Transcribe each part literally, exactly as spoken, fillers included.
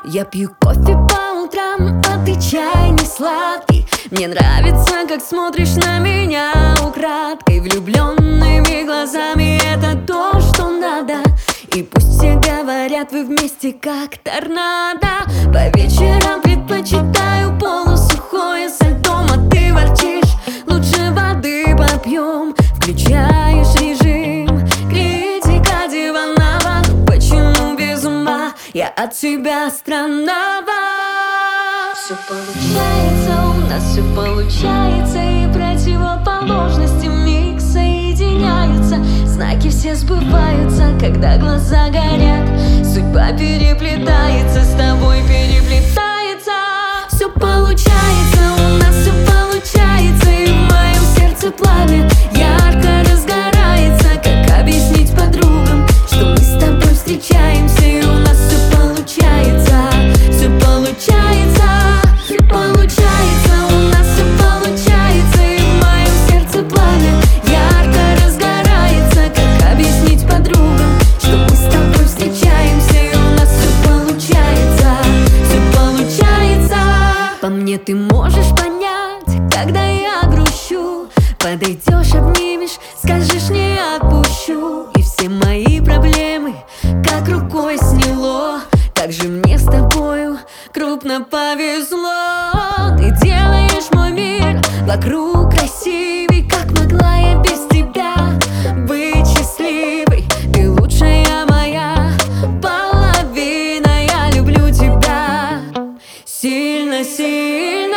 Я пью кофе по утрам, а ты чай не сладкий. Мне нравится, как смотришь на меня украдкой. Влюбленными глазами это то, что надо. И пусть все говорят, вы вместе как торнадо. По вечерам предпочитаю полусухое со льдом, а ты ворчишь, лучше воды попьем. Включаешь режим, критика диванова. Почему без ума я от тебя странного? Все получается, у нас все получается, и противоположности вмиг соединяются. Знаки все сбываются, когда глаза горят. Судьба переплетается, с тобой переплетается. Все получается, у нас все получается, и в моем сердце пламя ярко разгорается. Как объяснить подругам, что мы с тобой встречаемся, и у нас все получается, все получается, все получается, у нас все получается, и в моем сердце пламя ярко разгорается. Как объяснить подругам, что мы с тобой встречаемся, и у нас все получается, все получается. По мне ты можешь понять, когда я грущу. Подойдешь, обнимешь, скажешь, не отпущу. И все мои проблемы как рукой сняло. Так же мне с тобою крупно повезло. Ты делаешь мой мир вокруг красивей. Как могла я без тебя быть счастливой? Ты лучшая моя половина. Я люблю тебя сильно-сильно.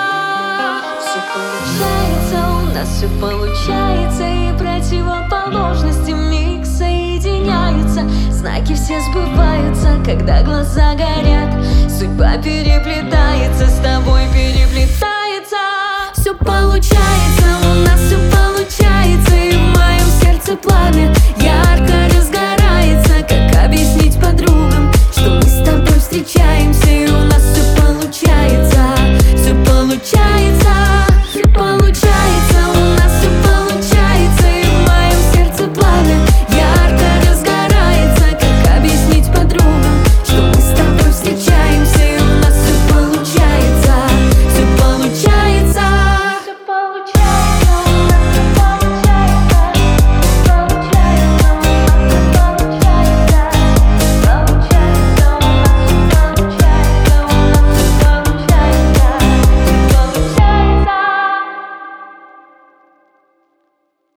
Все получается, у нас все получается, и противоположности вмиг соединяются. Знаки все сбываются, когда глаза горят. Судьба переплетается.